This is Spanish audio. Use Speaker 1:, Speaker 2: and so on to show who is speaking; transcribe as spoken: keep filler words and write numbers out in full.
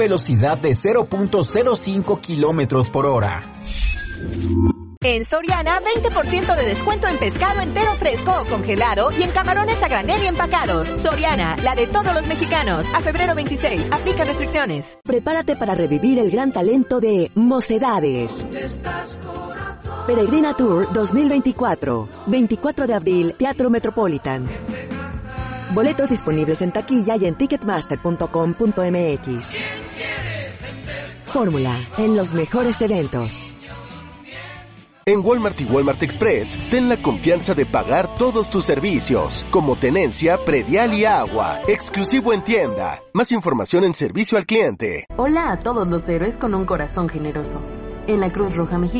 Speaker 1: velocidad de cero punto cero cinco kilómetros por hora.
Speaker 2: En Soriana, veinte por ciento de descuento en pescado entero fresco o congelado y en camarones a granel y empacados. Soriana, la de todos los mexicanos. A febrero veintiséis, aplica restricciones.
Speaker 3: Prepárate para revivir el gran talento de Mocedades. Peregrina Tour dos mil veinticuatro. veinticuatro de abril, Teatro Metropolitan. Boletos disponibles en taquilla y en ticketmaster punto com punto m x. Fórmula, en los mejores eventos.
Speaker 4: En Walmart y Walmart Express, ten la confianza de pagar todos tus servicios, como tenencia, predial y agua, exclusivo en tienda. Más información en servicio al cliente.
Speaker 5: Hola a todos los héroes con un corazón generoso. En la Cruz Roja Mexicana